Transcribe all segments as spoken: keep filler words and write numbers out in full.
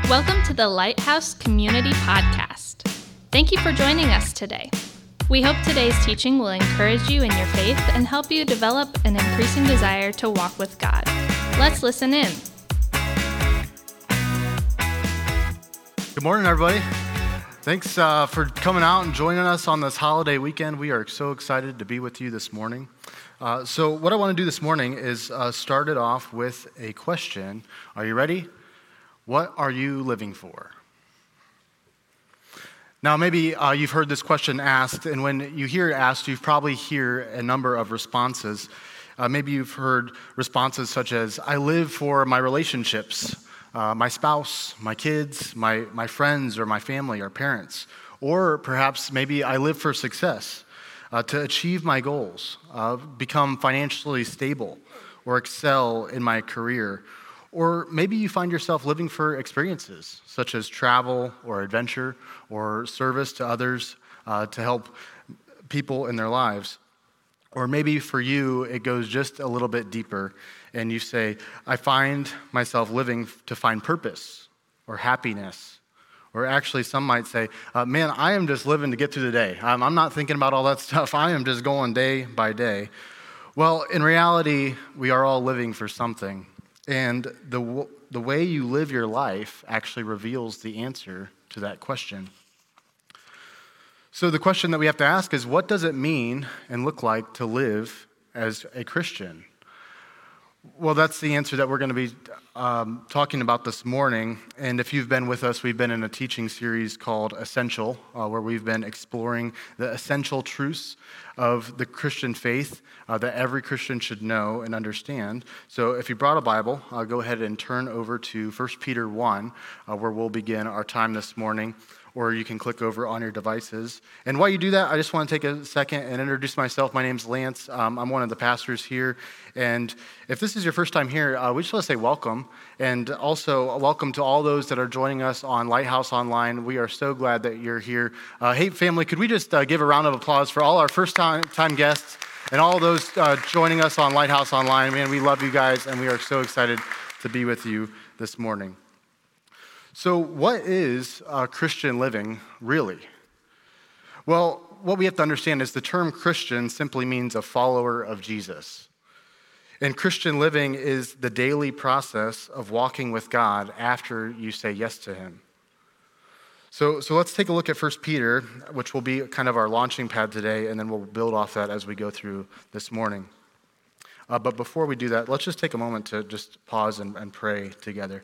Welcome to the Lighthouse Community Podcast. Thank you for joining us today. We hope today's teaching will encourage you in your faith and help you develop an increasing desire to walk with God. Let's listen in. Good morning, everybody. Thanks uh, for coming out and joining us on this holiday weekend. We are so excited to be with you this morning. Uh, so what I want to do this morning is uh, start it off with a question. Are you ready? What are you living for? Now, maybe uh, you've heard this question asked, and when you hear it asked, you probably hear a number of responses. Uh, maybe you've heard responses such as, I live for my relationships, uh, my spouse, my kids, my, my friends, or my family, or parents. Or perhaps maybe I live for success, uh, to achieve my goals, uh, become financially stable, or excel in my career. Or maybe you find yourself living for experiences, such as travel or adventure or service to others uh, to help people in their lives. Or maybe for you, it goes just a little bit deeper, and you say, I find myself living to find purpose or happiness. Or actually, some might say, uh, man, I am just living to get through the day. I'm, I'm not thinking about all that stuff. I am just going day by day. Well, in reality, we are all living for something. And the the way you live your life actually reveals the answer to that question. So the question that we have to ask is, what does it mean and look like to live as a Christian? Well, that's the answer that we're going to be um, talking about this morning. And if you've been with us, we've been in a teaching series called Essential, uh, where we've been exploring the essential truths of the Christian faith uh, that every Christian should know and understand. So if you brought a Bible, uh, go ahead and turn over to First Peter one, uh, where we'll begin our time this morning. Or you can click over on your devices. And while you do that, I just want to take a second and introduce myself. My name's Lance. Um, I'm one of the pastors here. And if this is your first time here, uh, we just want to say welcome. And also welcome to all those that are joining us on Lighthouse Online. We are so glad that you're here. Uh, hey, family, could we just uh, give a round of applause for all our first-time time guests and all those uh, joining us on Lighthouse Online. Man, we love you guys, and we are so excited to be with you this morning. So what is uh, Christian living, really? Well, what we have to understand is the term Christian simply means a follower of Jesus. And Christian living is the daily process of walking with God after you say yes to him. So, so let's take a look at First Peter, which will be kind of our launching pad today, and then we'll build off that as we go through this morning. Uh, but before we do that, let's just take a moment to just pause and, and pray together.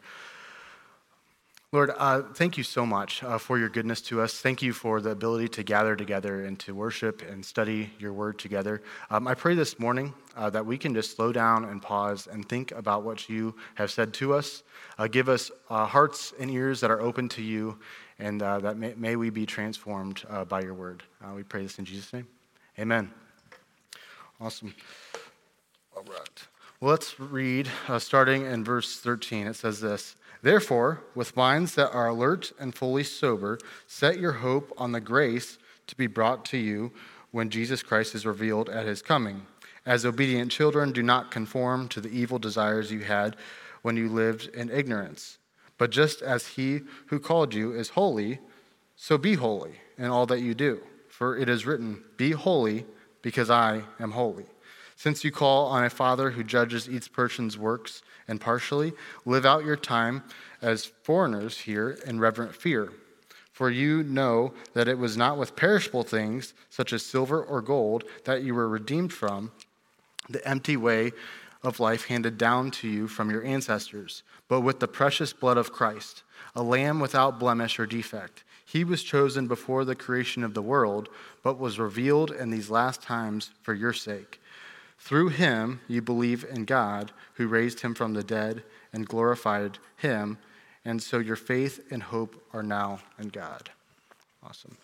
Lord, uh, thank you so much uh, for your goodness to us. Thank you for the ability to gather together and to worship and study your word together. Um, I pray this morning uh, that we can just slow down and pause and think about what you have said to us. Uh, give us uh, hearts and ears that are open to you, and uh, that may, may we be transformed uh, by your word. Uh, we pray this in Jesus' name. Amen. Awesome. All right. Well, let's read uh, starting in verse thirteen. It says this. Therefore, with minds that are alert and fully sober, set your hope on the grace to be brought to you when Jesus Christ is revealed at his coming. As obedient children, do not conform to the evil desires you had when you lived in ignorance. But just as he who called you is holy, so be holy in all that you do. For it is written, be holy because I am holy. Since you call on a Father who judges each person's works impartially, live out your time as foreigners here in reverent fear. For you know that it was not with perishable things, such as silver or gold, that you were redeemed from the empty way of life handed down to you from your ancestors, but with the precious blood of Christ, a lamb without blemish or defect. He was chosen before the creation of the world, but was revealed in these last times for your sake. Through him you believe in God, who raised him from the dead and glorified him, and so your faith and hope are now in God. Awesome.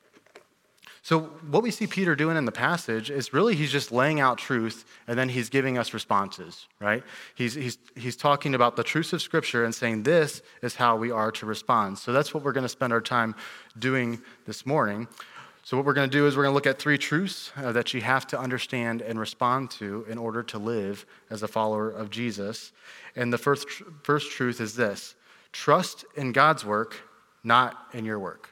So what we see Peter doing in the passage is really he's just laying out truth, and then he's giving us responses, right? He's, he's, he's talking about the truths of Scripture and saying this is how we are to respond. So that's what we're going to spend our time doing this morning. So what we're going to do is we're going to look at three truths uh, that you have to understand and respond to in order to live as a follower of Jesus. And the first, first truth is this. Trust in God's work, not in your work.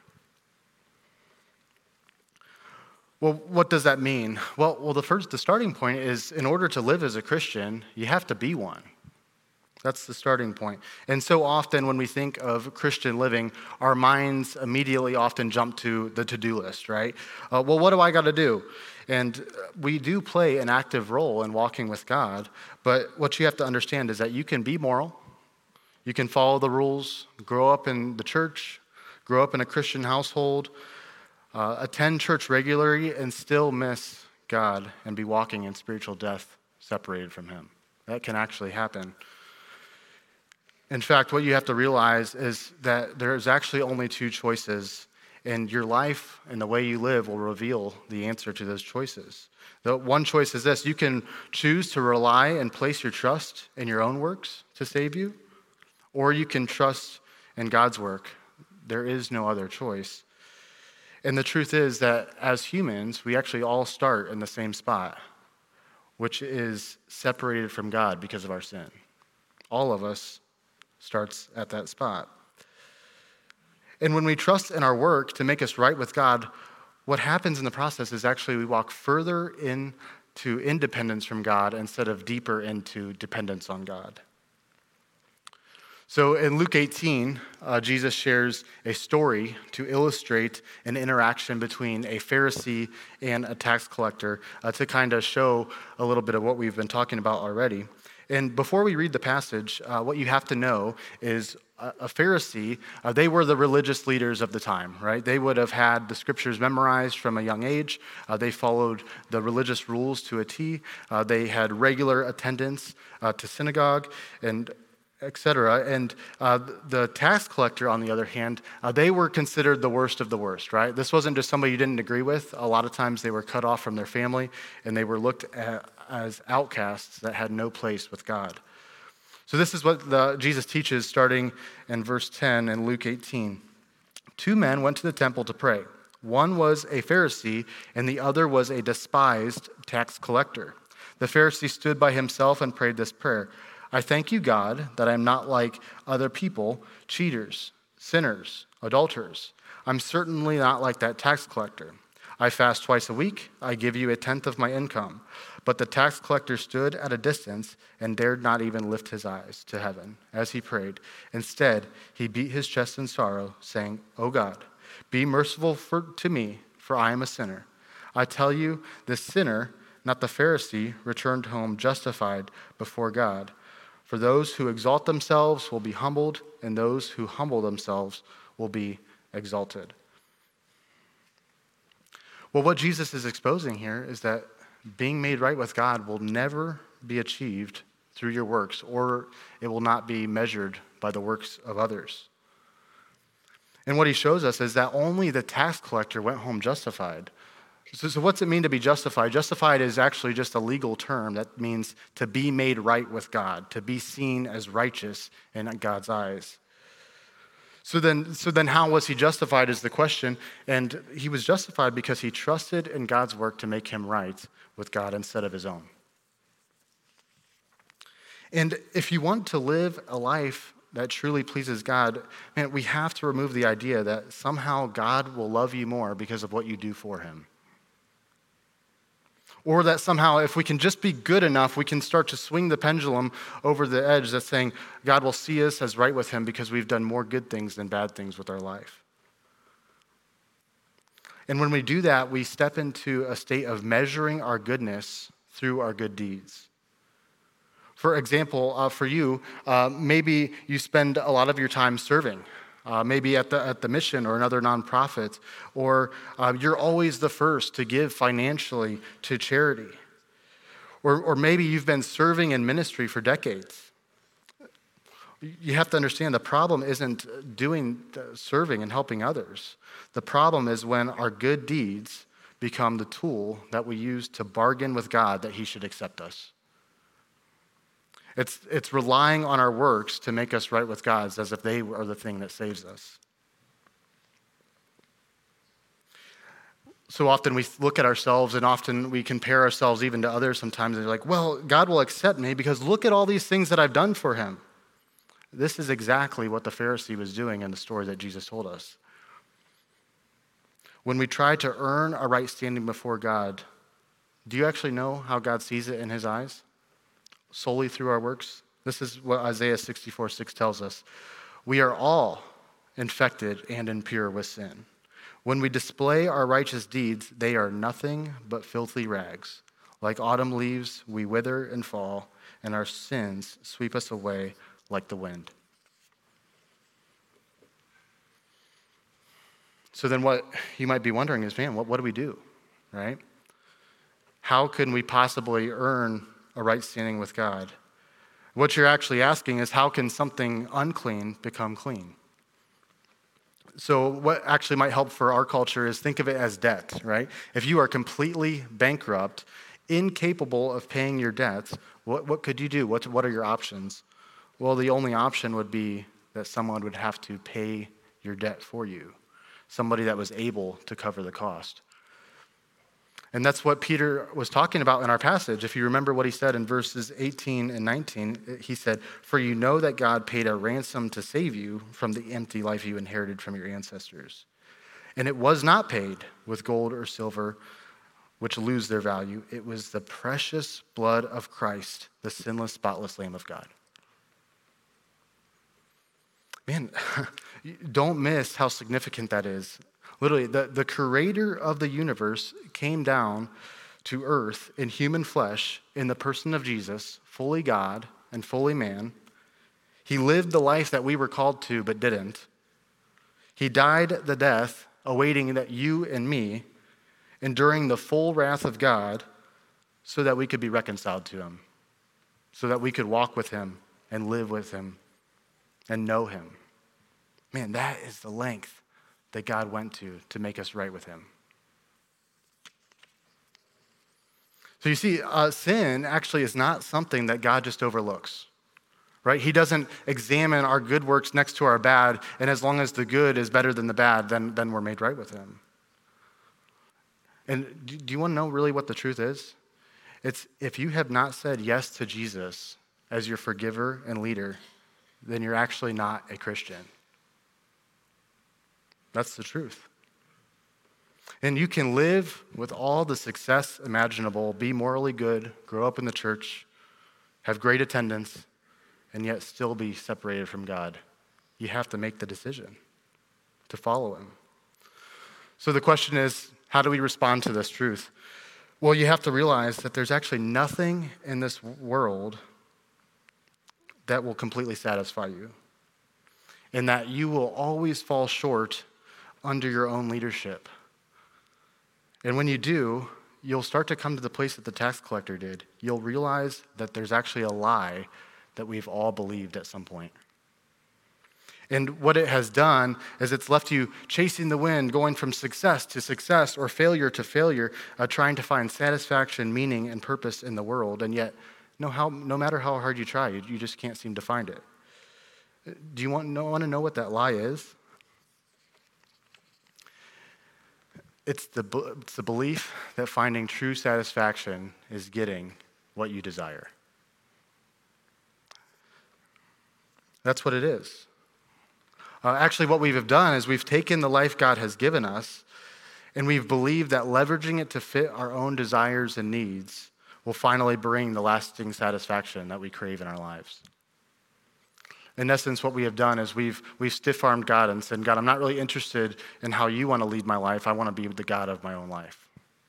Well, what does that mean? Well, well, the first, the starting point is in order to live as a Christian, you have to be one. That's the starting point. And so often when we think of Christian living, our minds immediately often jump to the to-do list, right? Uh, well, what do I got to do? And we do play an active role in walking with God, but what you have to understand is that you can be moral, you can follow the rules, grow up in the church, grow up in a Christian household, uh, attend church regularly, and still miss God and be walking in spiritual death separated from Him. That can actually happen. In fact, what you have to realize is that there's actually only two choices, and your life and the way you live will reveal the answer to those choices. The one choice is this: you can choose to rely and place your trust in your own works to save you, or you can trust in God's work. There is no other choice. And the truth is that as humans, we actually all start in the same spot, which is separated from God because of our sin. All of us starts at that spot. And when we trust in our work to make us right with God, what happens in the process is actually we walk further into independence from God instead of deeper into dependence on God. So in Luke eighteen, uh, Jesus shares a story to illustrate an interaction between a Pharisee and a tax collector uh, to kind of show a little bit of what we've been talking about already. And before we read the passage, uh, what you have to know is a, a Pharisee, uh, they were the religious leaders of the time, right? They would have had the scriptures memorized from a young age. Uh, they followed the religious rules to a T. Uh, they had regular attendance uh, to synagogue and et cetera. And uh, the tax collector, on the other hand, uh, they were considered the worst of the worst, right? This wasn't just somebody you didn't agree with. A lot of times they were cut off from their family, and they were looked at as outcasts that had no place with God. So this is what the, Jesus teaches starting in verse ten in Luke eighteen. Two men went to the temple to pray. One was a Pharisee, and the other was a despised tax collector. The Pharisee stood by himself and prayed this prayer: I thank you, God, that I am not like other people, cheaters, sinners, adulterers. I'm certainly not like that tax collector. I fast twice a week. I give you a tenth of my income. But the tax collector stood at a distance and dared not even lift his eyes to heaven as he prayed. Instead, he beat his chest in sorrow, saying, O God, be merciful for, to me, for I am a sinner. I tell you, the sinner, not the Pharisee, returned home justified before God. For those who exalt themselves will be humbled, and those who humble themselves will be exalted. Well, what Jesus is exposing here is that being made right with God will never be achieved through your works, or it will not be measured by the works of others. And what he shows us is that only the tax collector went home justified. So, so what's it mean to be justified? Justified is actually just a legal term that means to be made right with God, to be seen as righteous in God's eyes. So then, so then how was he justified is the question. And he was justified because he trusted in God's work to make him right with God instead of his own. And if you want to live a life that truly pleases God, man, we have to remove the idea that somehow God will love you more because of what you do for him. Or that somehow if we can just be good enough, we can start to swing the pendulum over the edge that's saying God will see us as right with him because we've done more good things than bad things with our life. And when we do that, we step into a state of measuring our goodness through our good deeds. For example, uh, for you, uh, maybe you spend a lot of your time serving. Uh, maybe at the at the mission or another nonprofit, or uh, you're always the first to give financially to charity. Or, or maybe you've been serving in ministry for decades. You have to understand the problem isn't doing serving and helping others. The problem is when our good deeds become the tool that we use to bargain with God that he should accept us. It's, it's relying on our works to make us right with God as if they are the thing that saves us. So often we look at ourselves and often we compare ourselves even to others sometimes. And they're like, well, God will accept me because look at all these things that I've done for him. This is exactly what the Pharisee was doing in the story that Jesus told us. When we try to earn a right standing before God, do you actually know how God sees it in his eyes? Solely through our works? This is what Isaiah sixty-four six tells us. We are all infected and impure with sin. When we display our righteous deeds, they are nothing but filthy rags. Like autumn leaves, we wither and fall, and our sins sweep us away like the wind. So then what you might be wondering is, man, what, what do we do, right? How can we possibly earn a right standing with God? What you're actually asking is, how can something unclean become clean? So what actually might help for our culture is think of it as debt, right? If you are completely bankrupt, incapable of paying your debts, what, what could you do? What, what are your options? Well, the only option would be that someone would have to pay your debt for you, somebody that was able to cover the cost. And that's what Peter was talking about in our passage. If you remember what he said in verses eighteen and nineteen, he said, "For you know that God paid a ransom to save you from the empty life you inherited from your ancestors. And it was not paid with gold or silver, which lose their value. It was the precious blood of Christ, the sinless, spotless Lamb of God." Man, don't miss how significant that is. Literally, the, the creator of the universe came down to earth in human flesh in the person of Jesus, fully God and fully man. He lived the life that we were called to but didn't. He died the death awaiting that you and me, enduring the full wrath of God so that we could be reconciled to him, so that we could walk with him and live with him and know him. Man, that is the length that God went to to make us right with him. So you see, uh, sin actually is not something that God just overlooks, right? He doesn't examine our good works next to our bad, and as long as the good is better than the bad, then, then we're made right with him. And do, do you want to know really what the truth is? It's if you have not said yes to Jesus as your forgiver and leader, then you're actually not a Christian. That's the truth. And you can live with all the success imaginable, be morally good, grow up in the church, have great attendance, and yet still be separated from God. You have to make the decision to follow him. So the question is, how do we respond to this truth? Well, you have to realize that there's actually nothing in this world that will completely satisfy you, and that you will always fall short under your own leadership. And when you do, you'll start to come to the place that the tax collector did. You'll realize that there's actually a lie that we've all believed at some point. And what it has done is it's left you chasing the wind, going from success to success or failure to failure, uh, trying to find satisfaction, meaning, and purpose in the world. And yet, no, how, no matter how hard you try, you, you just can't seem to find it. Do you want, no, want to know what that lie is? It's the, it's the belief that finding true satisfaction is getting what you desire. That's what it is. Uh, actually, what we've done is we've taken the life God has given us, and we've believed that leveraging it to fit our own desires and needs will finally bring the lasting satisfaction that we crave in our lives. In essence, what we have done is we've, we've stiff-armed God and said, God, I'm not really interested in how you want to lead my life. I want to be the God of my own life.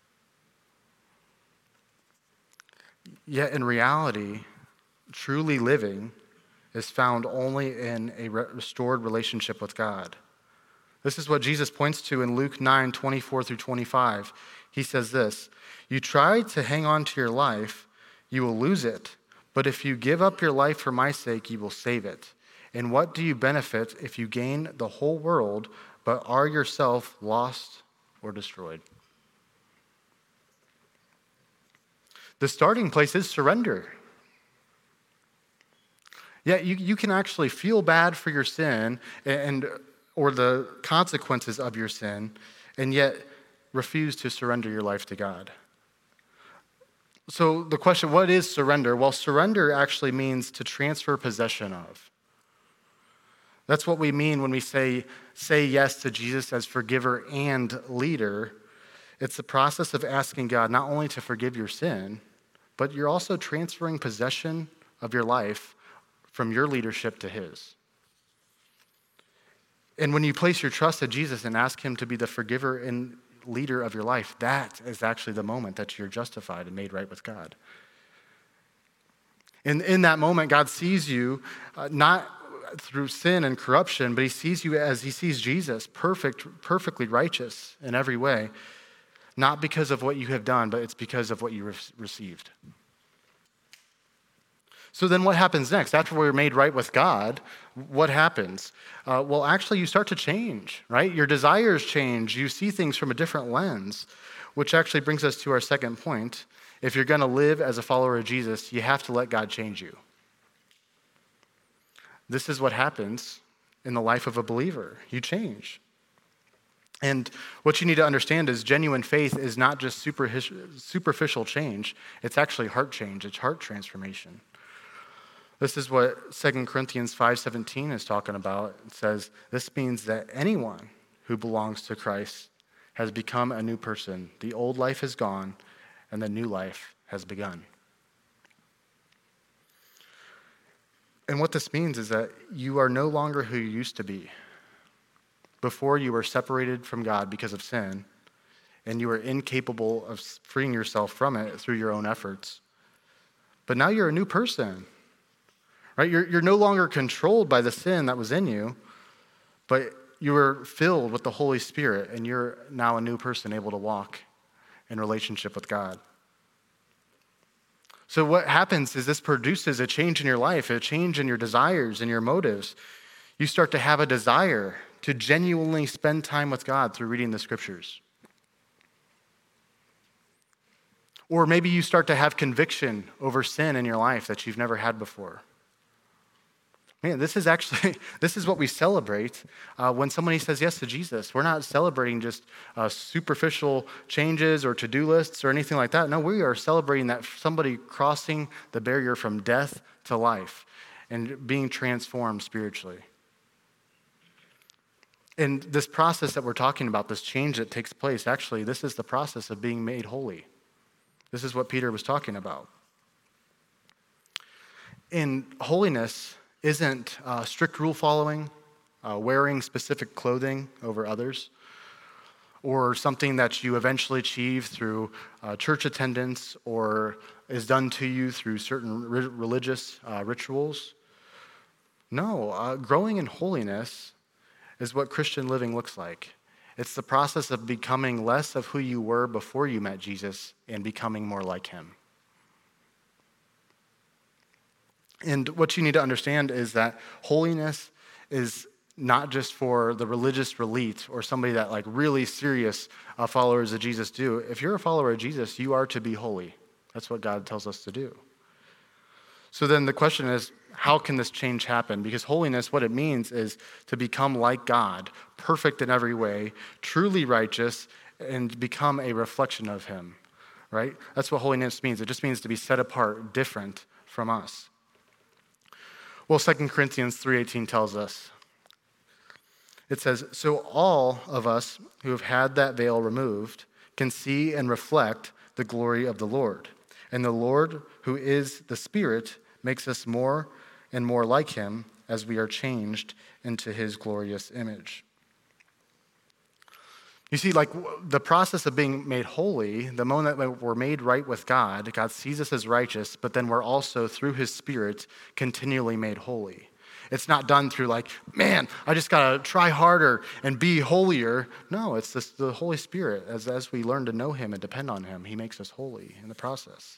Yet in reality, truly living is found only in a restored relationship with God. This is what Jesus points to in Luke nine, twenty-four through twenty-five. He says this, "You try to hang on to your life, you will lose it. But if you give up your life for my sake, you will save it. And what do you benefit if you gain the whole world, but are yourself lost or destroyed?" The starting place is surrender. Yeah, you, you can actually feel bad for your sin and or the consequences of your sin, and yet refuse to surrender your life to God. So the question, what is surrender? Well, surrender actually means to transfer possession of. That's what we mean when we say, say yes to Jesus as forgiver and leader. It's the process of asking God not only to forgive your sin, but you're also transferring possession of your life from your leadership to his. And when you place your trust in Jesus and ask him to be the forgiver and leader of your life, that is actually the moment that you're justified and made right with God. And in that moment, God sees you uh, not through sin and corruption, but he sees you as he sees Jesus, perfect, perfectly righteous in every way, not because of what you have done, but it's because of what you re- received. So then what happens next? After we're made right with God, what happens? Uh, well, actually, you start to change, right? Your desires change. You see things from a different lens, which actually brings us to our second point. If you're going to live as a follower of Jesus, you have to let God change you. This is what happens in the life of a believer. You change. And what you need to understand is genuine faith is not just superficial change. It's actually heart change. It's heart transformation. This is what Second Corinthians five seventeen is talking about. It says, this means that anyone who belongs to Christ has become a new person. The old life is gone, and the new life has begun. And what this means is that you are no longer who you used to be. Before, you were separated from God because of sin, and you were incapable of freeing yourself from it through your own efforts. But now you're a new person, right? You're, you're no longer controlled by the sin that was in you, but you were filled with the Holy Spirit, and you're now a new person able to walk in relationship with God. So what happens is this produces a change in your life, a change in your desires and your motives. You start to have a desire to genuinely spend time with God through reading the scriptures. Or maybe you start to have conviction over sin in your life that you've never had before. Man, this is actually, this is what we celebrate uh, when somebody says yes to Jesus. We're not celebrating just uh, superficial changes or to-do lists or anything like that. No, we are celebrating that somebody crossing the barrier from death to life and being transformed spiritually. And this process that we're talking about, this change that takes place, actually, this is the process of being made holy. This is what Peter was talking about. In holiness isn't uh, strict rule following, uh, wearing specific clothing over others, or something that you eventually achieve through uh, church attendance or is done to you through certain re- religious uh, rituals. No, uh, growing in holiness is what Christian living looks like. It's the process of becoming less of who you were before you met Jesus and becoming more like him. And what you need to understand is that holiness is not just for the religious elite or somebody that like really serious uh, followers of Jesus do. If you're a follower of Jesus, you are to be holy. That's what God tells us to do. So then the question is, how can this change happen? Because holiness, what it means is to become like God, perfect in every way, truly righteous, and become a reflection of him, right? That's what holiness means. It just means to be set apart, different from us. Well, Second Corinthians three eighteen tells us, it says, so all of us who have had that veil removed can see and reflect the glory of the Lord. And the Lord, who is the Spirit, makes us more and more like him as we are changed into his glorious image. You see, like the process of being made holy, the moment that we're made right with God, God sees us as righteous, but then we're also, through his Spirit, continually made holy. It's not done through like, man, I just got to try harder and be holier. No, it's this, the Holy Spirit. As, as we learn to know him and depend on him, he makes us holy in the process.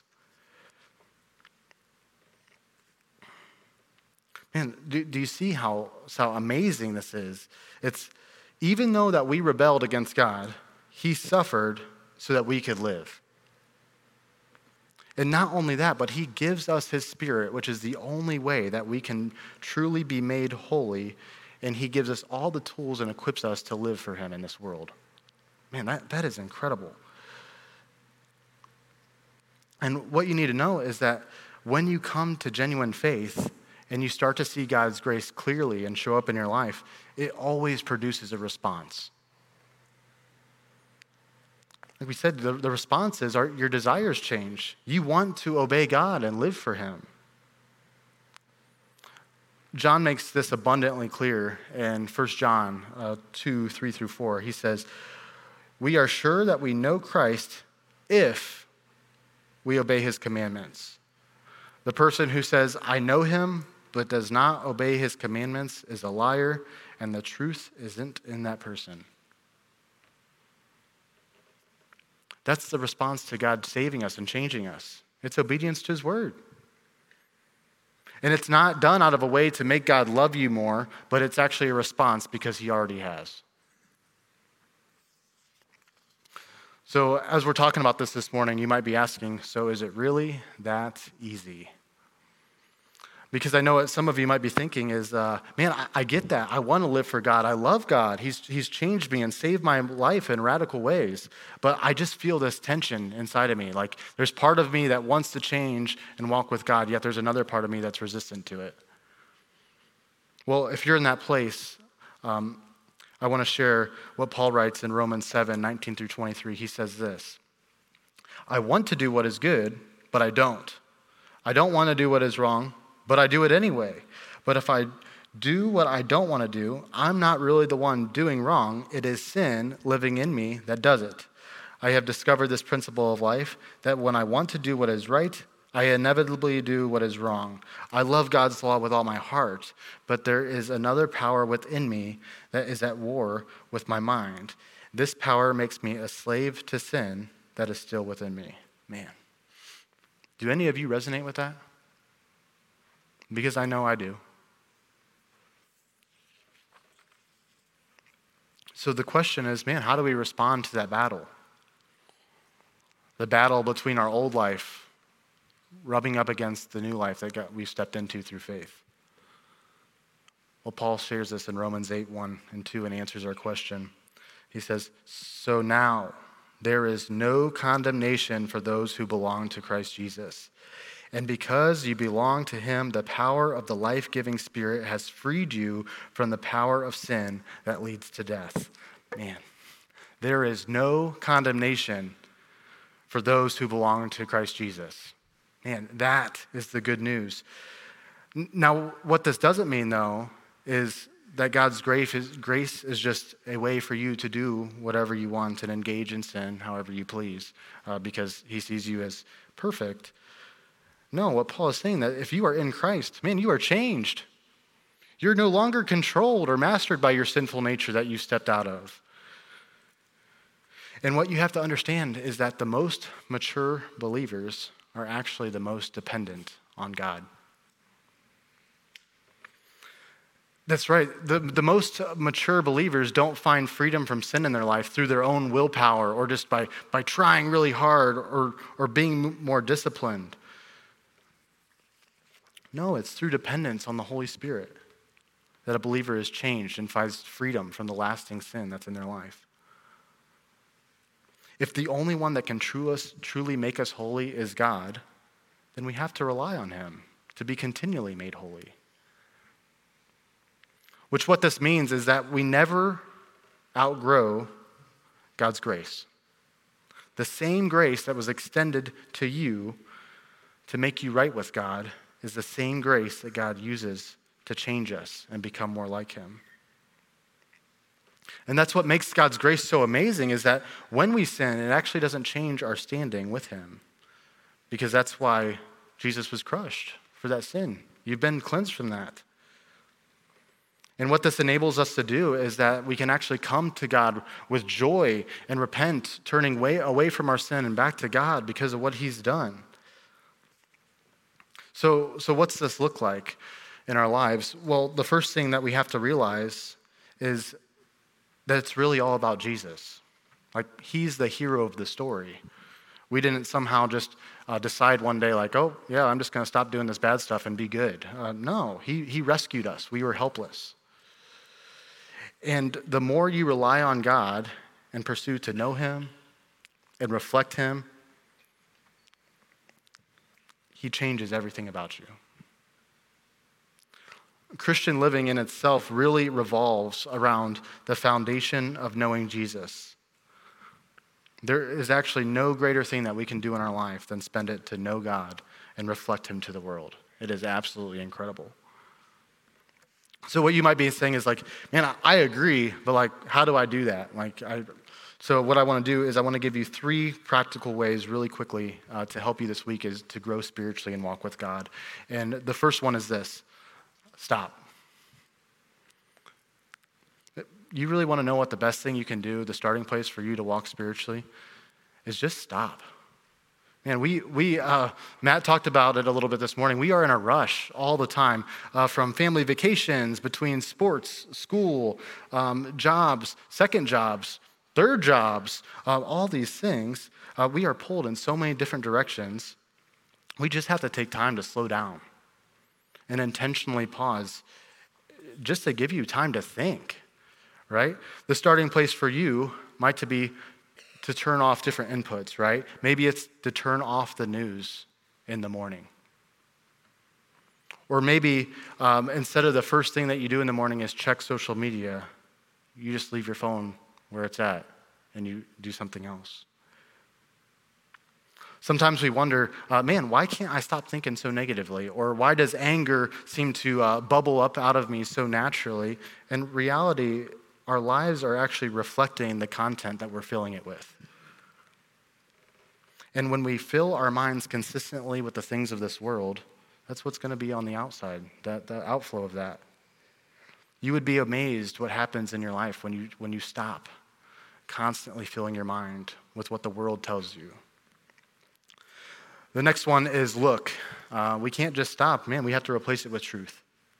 Man, do, do you see how, how amazing this is? It's even though that we rebelled against God, he suffered so that we could live. And not only that, but he gives us his Spirit, which is the only way that we can truly be made holy, and he gives us all the tools and equips us to live for him in this world. Man, that, that is incredible. And what you need to know is that when you come to genuine faith, and you start to see God's grace clearly and show up in your life, it always produces a response. Like we said, the, the response is our, your desires change. You want to obey God and live for him. John makes this abundantly clear in First John uh, two, three through four. He says, "We are sure that we know Christ if we obey his commandments. The person who says, 'I know him,' but does not obey his commandments is a liar, and the truth isn't in that person." That's the response to God saving us and changing us. It's obedience to his word. And it's not done out of a way to make God love you more, but it's actually a response because he already has. So as we're talking about this this morning, you might be asking, so is it really that easy? Because I know what some of you might be thinking is, uh, man, I, I get that. I want to live for God. I love God. He's, he's changed me and saved my life in radical ways. But I just feel this tension inside of me. Like there's part of me that wants to change and walk with God, yet there's another part of me that's resistant to it. Well, if you're in that place, um, I want to share what Paul writes in Romans seven, nineteen through twenty-three. He says this, "I want to do what is good, but I don't. I don't want to do what is wrong, but I do it anyway. But if I do what I don't want to do, I'm not really the one doing wrong. It is sin living in me that does it. I have discovered this principle of life, that when I want to do what is right, I inevitably do what is wrong. I love God's law with all my heart, but there is another power within me that is at war with my mind. This power makes me a slave to sin that is still within me." Man, do any of you resonate with that? Because I know I do. So the question is, man, how do we respond to that battle? The battle between our old life rubbing up against the new life that got, we stepped into through faith. Well, Paul shares this in Romans eight, one and two and answers our question. He says, "So now there is no condemnation for those who belong to Christ Jesus. And because you belong to him, the power of the life-giving Spirit has freed you from the power of sin that leads to death." Man, there is no condemnation for those who belong to Christ Jesus. Man, that is the good news. Now, what this doesn't mean, though, is that God's grace is, grace is just a way for you to do whatever you want and engage in sin however you please, uh, because he sees you as perfect. No, what Paul is saying, that if you are in Christ, man, you are changed. You're no longer controlled or mastered by your sinful nature that you stepped out of. And what you have to understand is that the most mature believers are actually the most dependent on God. That's right. The, the most mature believers don't find freedom from sin in their life through their own willpower or just by, by trying really hard or, or being more disciplined. No, it's through dependence on the Holy Spirit that a believer is changed and finds freedom from the lasting sin that's in their life. If the only one that can truly make us holy is God, then we have to rely on him to be continually made holy. Which what this means is that we never outgrow God's grace. The same grace that was extended to you to make you right with God is the same grace that God uses to change us and become more like him. And that's what makes God's grace so amazing, is that when we sin, it actually doesn't change our standing with him, because that's why Jesus was crushed for that sin. You've been cleansed from that. And what this enables us to do is that we can actually come to God with joy and repent, turning way away from our sin and back to God because of what he's done. So, so what's this look like in our lives? Well, the first thing that we have to realize is that it's really all about Jesus. Like, he's the hero of the story. We didn't somehow just uh, decide one day like, oh, yeah, I'm just going to stop doing this bad stuff and be good. Uh, no, he, he rescued us. We were helpless. And the more you rely on God and pursue to know him and reflect him, he changes everything about you. Christian living in itself really revolves around the foundation of knowing Jesus. There is actually no greater thing that we can do in our life than spend it to know God and reflect him to the world. It is absolutely incredible. So what you might be saying is like, man, I, I agree, but like, how do I do that? Like, I, so what I want to do is I want to give you three practical ways really quickly uh, to help you this week is to grow spiritually and walk with God. And the first one is this: stop. You really want to know what the best thing you can do, the starting place for you to walk spiritually, is just stop. Man, we, we uh, Matt talked about it a little bit this morning. We are in a rush all the time, uh, from family vacations, between sports, school, um, jobs, second jobs, third jobs, uh, all these things. Uh, we are pulled in so many different directions. We just have to take time to slow down and intentionally pause just to give you time to think, right? The starting place for you might to be to turn off different inputs, right? Maybe it's to turn off the news in the morning. Or maybe um, instead of the first thing that you do in the morning is check social media, you just leave your phone where it's at and you do something else. Sometimes we wonder, uh, man, why can't I stop thinking so negatively? Or why does anger seem to uh, bubble up out of me so naturally? In reality, our lives are actually reflecting the content that we're filling it with. And when we fill our minds consistently with the things of this world, that's what's going to be on the outside, that the outflow of that. You would be amazed what happens in your life when you when you stop constantly filling your mind with what the world tells you. The next one is look. Uh, we can't just stop. Man, we have to replace it with truth.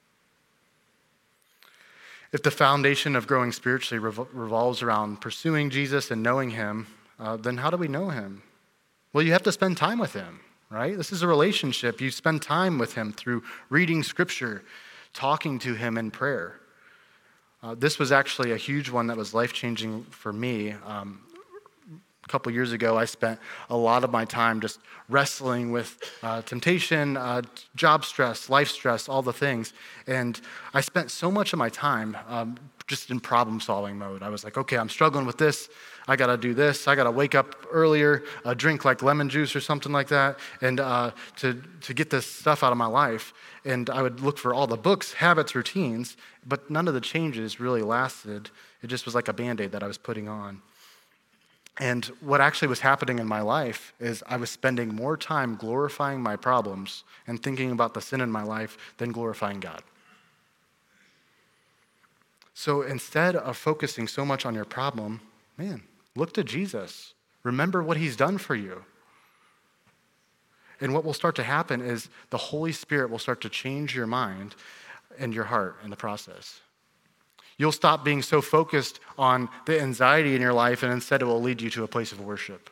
If the foundation of growing spiritually revol- revolves around pursuing Jesus and knowing him, uh, then how do we know him? Well, you have to spend time with him, right? This is a relationship. You spend time with him through reading scripture, talking to him in prayer. Uh, this was actually a huge one that was life-changing for me. Um, a couple years ago, I spent a lot of my time just wrestling with uh, temptation, uh, job stress, life stress, all the things. And I spent so much of my time um, just in problem-solving mode. I was like, okay, I'm struggling with this. I got to do this. I got to wake up earlier, uh, drink like lemon juice or something like that, and uh, to, to get this stuff out of my life. And I would look for all the books, habits, routines, but none of the changes really lasted. It just was like a Band-Aid that I was putting on. And what actually was happening in my life is I was spending more time glorifying my problems and thinking about the sin in my life than glorifying God. So instead of focusing so much on your problem, man, look to Jesus. Remember what he's done for you. And what will start to happen is the Holy Spirit will start to change your mind and your heart in the process. You'll stop being so focused on the anxiety in your life, and instead it will lead you to a place of worship.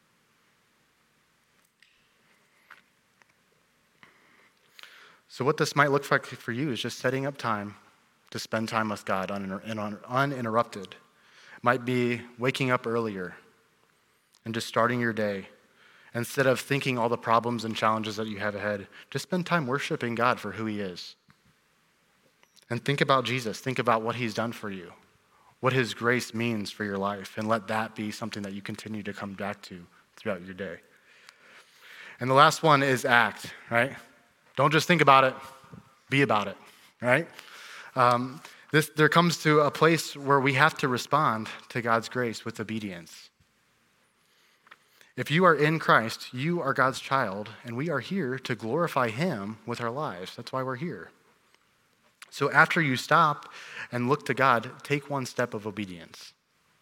So what this might look like for you is just setting up time to spend time with God uninterrupted. It might be waking up earlier and just starting your day. Instead of thinking all the problems and challenges that you have ahead, just spend time worshiping God for who he is. And think about Jesus. Think about what he's done for you, what his grace means for your life, and let that be something that you continue to come back to throughout your day. And the last one is act, right? Don't just think about it, be about it, right? Um, this, there comes to a place where we have to respond to God's grace with obedience. If you are in Christ, you are God's child, and we are here to glorify him with our lives. That's why we're here. So after you stop and look to God, take one step of obedience.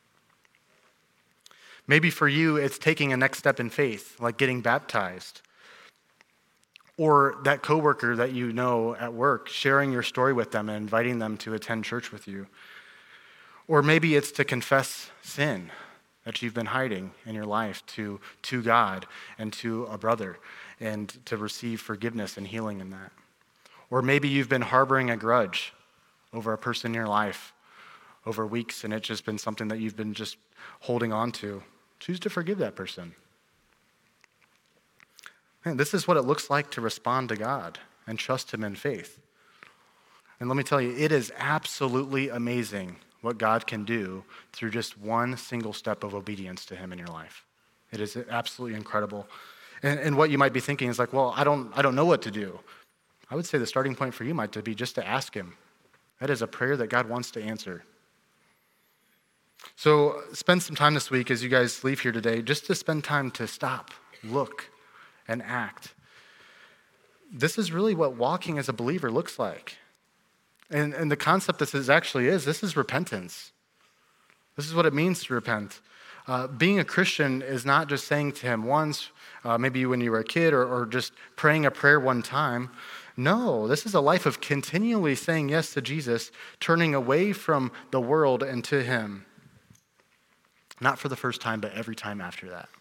Maybe for you, it's taking a next step in faith, like getting baptized. Or that coworker that you know at work, sharing your story with them and inviting them to attend church with you. Or maybe it's to confess sin that you've been hiding in your life to, to God and to a brother, and to receive forgiveness and healing in that. Or maybe you've been harboring a grudge over a person in your life over weeks, and it's just been something that you've been just holding on to. Choose to forgive that person. Man, this is what it looks like to respond to God and trust him in faith. And let me tell you, it is absolutely amazing what God can do through just one single step of obedience to him in your life. It is absolutely incredible. And, and what you might be thinking is like, well, I don't, I don't know what to do. I would say the starting point for you might be just to ask him. That is a prayer that God wants to answer. So spend some time this week as you guys leave here today, just to spend time to stop, look, and act. This is really what walking as a believer looks like. And, and the concept this is actually is, this is repentance. This is what it means to repent. Uh, being a Christian is not just saying to him once, uh, maybe when you were a kid, or, or just praying a prayer one time. No, this is a life of continually saying yes to Jesus, turning away from the world and to him. Not for the first time, but every time after that.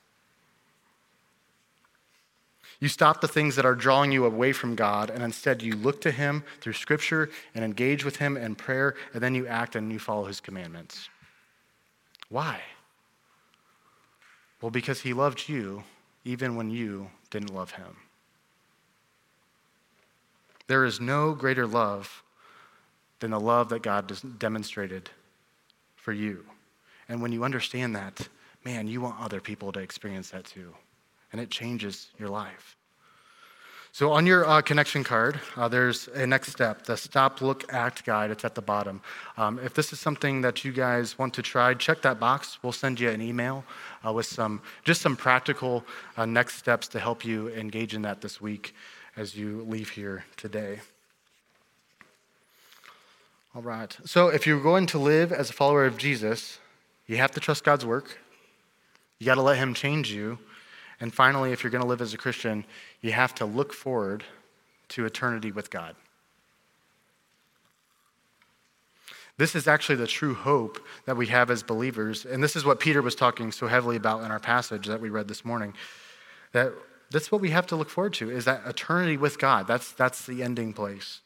You stop the things that are drawing you away from God, and instead you look to him through Scripture and engage with him in prayer, and then you act and you follow his commandments. Why? Well, because he loved you even when you didn't love him. There is no greater love than the love that God demonstrated for you. And when you understand that, man, you want other people to experience that too. And it changes your life. So on your uh, connection card, uh, there's a next step, the Stop, Look, Act guide. It's at the bottom. Um, if this is something that you guys want to try, check that box. We'll send you an email uh, with some just some practical uh, next steps to help you engage in that this week as you leave here today. All right. So if you're going to live as a follower of Jesus, you have to trust God's work. You got to let him change you. And finally, if you're going to live as a Christian, you have to look forward to eternity with God. This is actually the true hope that we have as believers. And this is what Peter was talking so heavily about in our passage that we read this morning. That that's what we have to look forward to, is that eternity with God. That's, that's the ending place.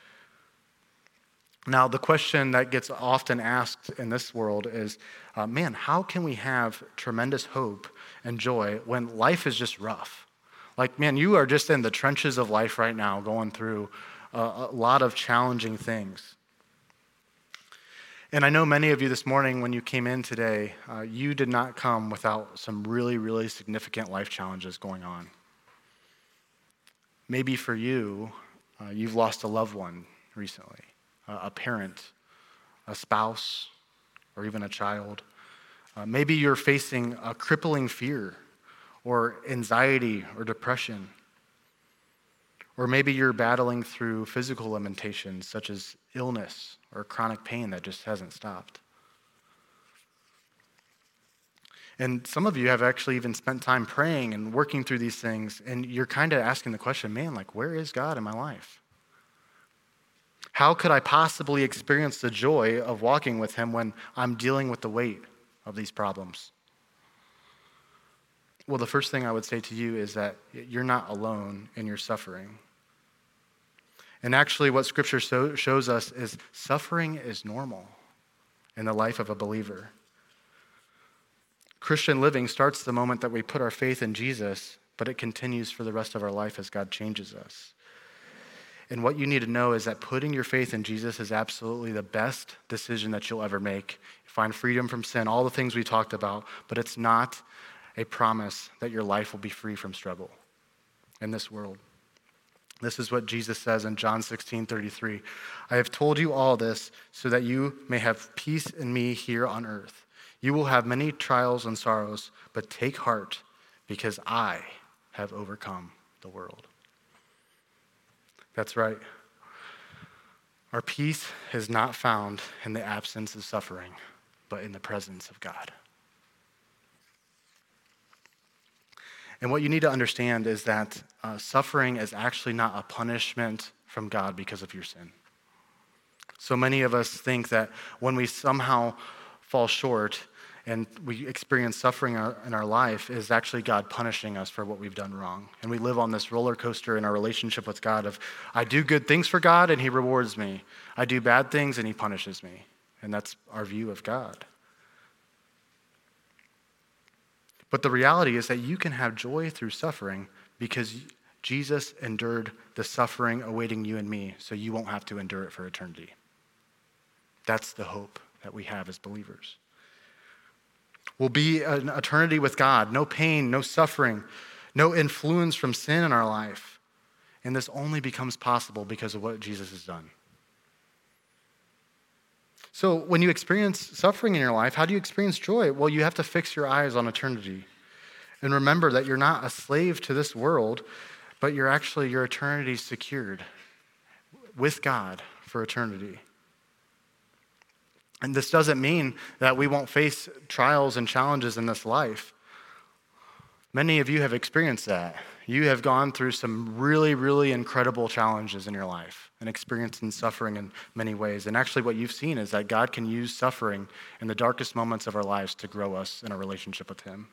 Now, the question that gets often asked in this world is, uh, man, how can we have tremendous hope and joy when life is just rough? Like, man, you are just in the trenches of life right now, going through a, a lot of challenging things. And I know many of you this morning, when you came in today, uh, you did not come without some really, really significant life challenges going on. Maybe for you, uh, you've lost a loved one recently. A parent, a spouse, or even a child. Uh, maybe you're facing a crippling fear or anxiety or depression. Or maybe you're battling through physical limitations such as illness or chronic pain that just hasn't stopped. And some of you have actually even spent time praying and working through these things, and you're kind of asking the question, man, like, where is God in my life? How could I possibly experience the joy of walking with him when I'm dealing with the weight of these problems? Well, the first thing I would say to you is that you're not alone in your suffering. And actually what Scripture so shows us is suffering is normal in the life of a believer. Christian living starts the moment that we put our faith in Jesus, but it continues for the rest of our life as God changes us. And what you need to know is that putting your faith in Jesus is absolutely the best decision that you'll ever make. You find freedom from sin, all the things we talked about, but it's not a promise that your life will be free from struggle in this world. This is what Jesus says in John sixteen thirty-three. I have told you all this so that you may have peace in me here on earth. You will have many trials and sorrows, but take heart because I have overcome the world. That's right. Our peace is not found in the absence of suffering, but in the presence of God. And what you need to understand is that uh, suffering is actually not a punishment from God because of your sin. So many of us think that when we somehow fall short and we experience suffering in our life, is actually God punishing us for what we've done wrong. And we live on this roller coaster in our relationship with God of, I do good things for God and he rewards me. I do bad things and he punishes me. And that's our view of God. But the reality is that you can have joy through suffering because Jesus endured the suffering awaiting you and me so you won't have to endure it for eternity. That's the hope that we have as believers. We'll be an eternity with God, no pain, no suffering, no influence from sin in our life. And this only becomes possible because of what Jesus has done. So when you experience suffering in your life, how do you experience joy? Well, you have to fix your eyes on eternity. And remember that you're not a slave to this world, but you're actually, your eternity secured with God for eternity. And this doesn't mean that we won't face trials and challenges in this life. Many of you have experienced that. You have gone through some really, really incredible challenges in your life and experiencing suffering in many ways. And actually what you've seen is that God can use suffering in the darkest moments of our lives to grow us in a relationship with him.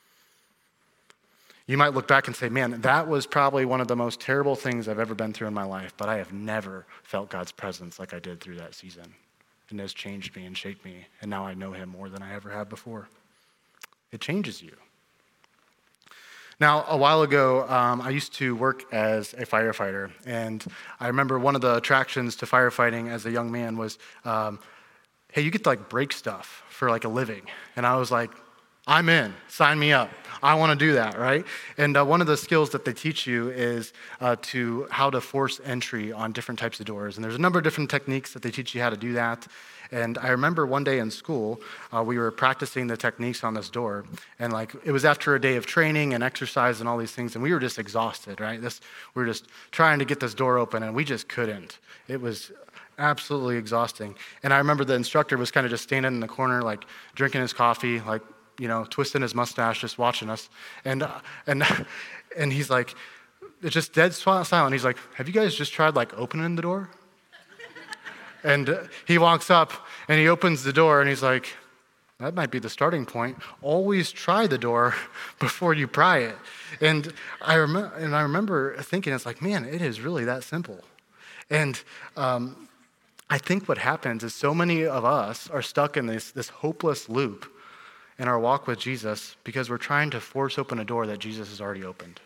You might look back and say, man, that was probably one of the most terrible things I've ever been through in my life, but I have never felt God's presence like I did through that season. And has changed me and shaped me, and now I know him more than I ever have before. It changes you. Now, a while ago, um, I used to work as a firefighter, and I remember one of the attractions to firefighting as a young man was, um, hey, you get to like break stuff for like a living. And I was like, I'm in, sign me up. I want to do that, right? And uh, one of the skills that they teach you is uh, to how to force entry on different types of doors. And there's a number of different techniques that they teach you how to do that. And I remember one day in school, uh, we were practicing the techniques on this door. And like, it was after a day of training and exercise and all these things. And we were just exhausted, right? This, we were just trying to get this door open and we just couldn't. It was absolutely exhausting. And I remember the instructor was kind of just standing in the corner, like drinking his coffee, like, you know, twisting his mustache, just watching us. And uh, and and he's like, it's just dead silent. He's like, have you guys just tried like opening the door? And uh, he walks up and he opens the door and he's like, that might be the starting point. Always try the door before you pry it. And I remember, and I remember thinking, it's like, man, it is really that simple. And um, I think what happens is so many of us are stuck in this this hopeless loop in our walk with Jesus because we're trying to force open a door that Jesus has already opened.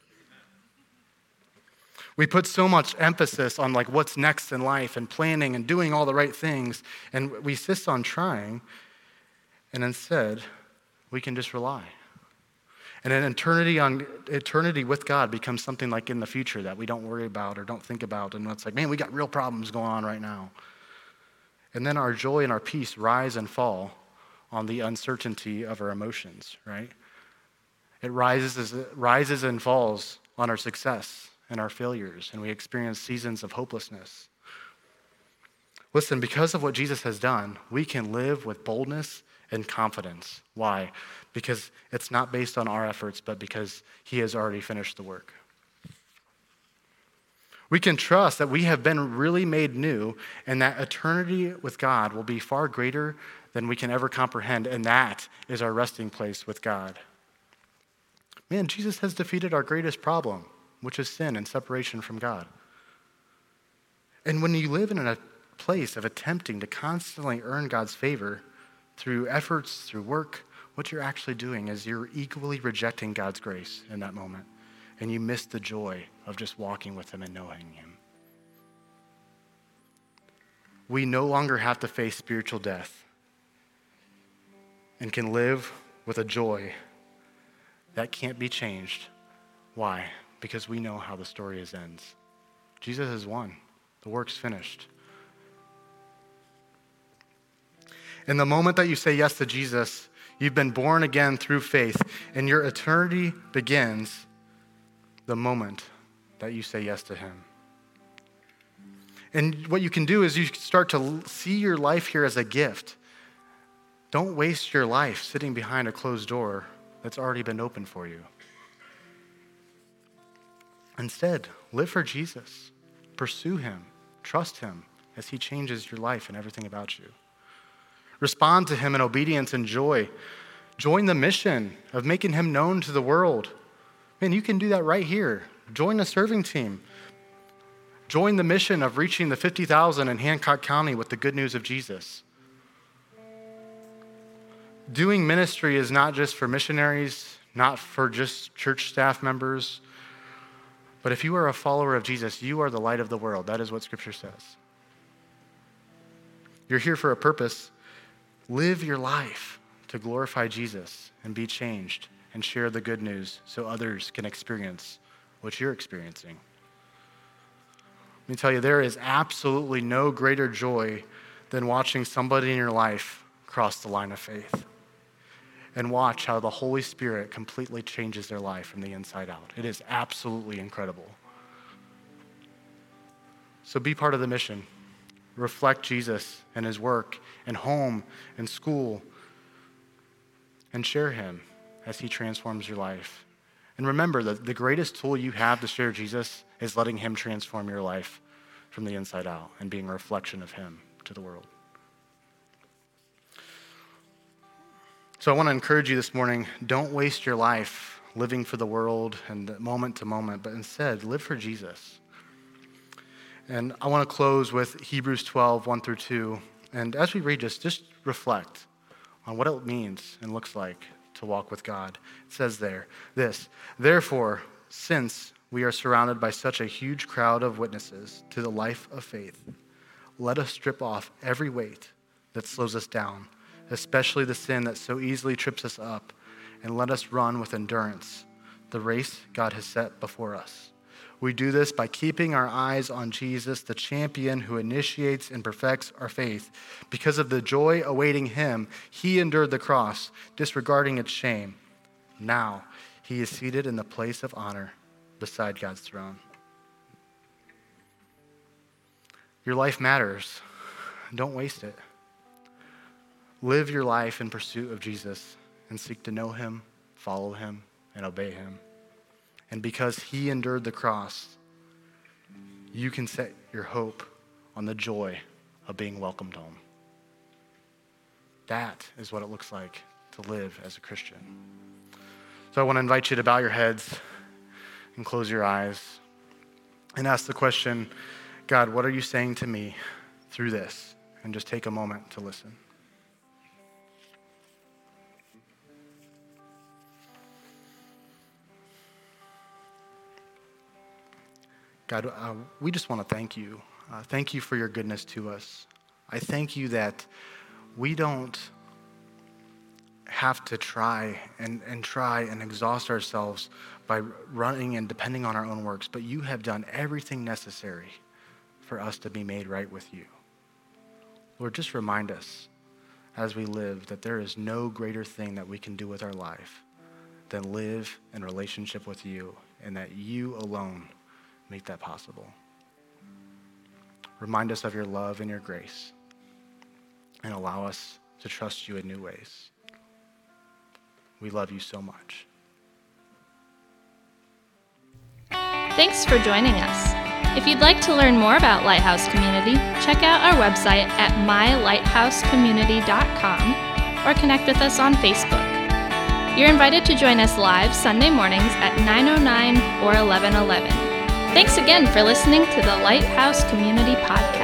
We put so much emphasis on like what's next in life and planning and doing all the right things, and we insist on trying, and instead we can just rely. And an eternity on eternity with God becomes something like in the future that we don't worry about or don't think about, and it's like, man, we got real problems going on right now. And then our joy and our peace rise and fall on the uncertainty of our emotions, right? It rises as it rises and falls on our success and our failures, and we experience seasons of hopelessness. Listen, because of what Jesus has done, we can live with boldness and confidence. Why? Because it's not based on our efforts, but because he has already finished the work. We can trust that we have been really made new and that eternity with God will be far greater than we can ever comprehend, and that is our resting place with God. Man, Jesus has defeated our greatest problem, which is sin and separation from God. And when you live in a place of attempting to constantly earn God's favor through efforts, through work, what you're actually doing is you're equally rejecting God's grace in that moment, and you miss the joy of just walking with him and knowing him. We no longer have to face spiritual death and can live with a joy that can't be changed. Why? Because we know how the story is ends. Jesus has won. The work's finished. In the moment that you say yes to Jesus, you've been born again through faith, and your eternity begins the moment that you say yes to him. And what you can do is you start to see your life here as a gift. Don't waste your life sitting behind a closed door that's already been opened for you. Instead, live for Jesus. Pursue him. Trust him as he changes your life and everything about you. Respond to him in obedience and joy. Join the mission of making him known to the world. Man, you can do that right here. Join a serving team. Join the mission of reaching the fifty thousand in Hancock County with the good news of Jesus. Doing ministry is not just for missionaries, not for just church staff members, But if you are a follower of Jesus, you are the light of the world. That is what Scripture says. You're here for a purpose. Live your life to glorify Jesus and be changed and share the good news so others can experience what you're experiencing. Let me tell you, there is absolutely no greater joy than watching somebody in your life cross the line of faith and watch how the Holy Spirit completely changes their life from the inside out. It is absolutely incredible. So be part of the mission. Reflect Jesus and his work in home and school, and share him as he transforms your life. And remember that the greatest tool you have to share Jesus is letting him transform your life from the inside out and being a reflection of him to the world. So I want to encourage you this morning, don't waste your life living for the world and moment to moment, but instead live for Jesus. And I want to close with Hebrews twelve, one through two. And as we read this, just reflect on what it means and looks like to walk with God. It says there, this, therefore, since we are surrounded by such a huge crowd of witnesses to the life of faith, let us strip off every weight that slows us down, especially the sin that so easily trips us up, and let us run with endurance the race God has set before us. We do this by keeping our eyes on Jesus, the champion who initiates and perfects our faith. Because of the joy awaiting him, he endured the cross, disregarding its shame. Now he is seated in the place of honor beside God's throne. Your life matters. Don't waste it. Live your life in pursuit of Jesus and seek to know him, follow him, and obey him. And because he endured the cross, you can set your hope on the joy of being welcomed home. That is what it looks like to live as a Christian. So I want to invite you to bow your heads and close your eyes and ask the question, God, what are you saying to me through this? And just take a moment to listen. God, uh, we just want to thank you. Uh, thank you for your goodness to us. I thank you that we don't have to try and, and try and exhaust ourselves by running and depending on our own works, but you have done everything necessary for us to be made right with you. Lord, just remind us as we live that there is no greater thing that we can do with our life than live in relationship with you, and that you alone make that possible. Remind us of your love and your grace, and allow us to trust you in new ways. We love you so much. Thanks for joining us. If you'd like to learn more about Lighthouse Community, check out our website at my lighthouse community dot com or connect with us on Facebook. You're invited to join us live Sunday mornings at nine oh nine or eleven eleven. Thanks again for listening to the Lighthouse Community Podcast.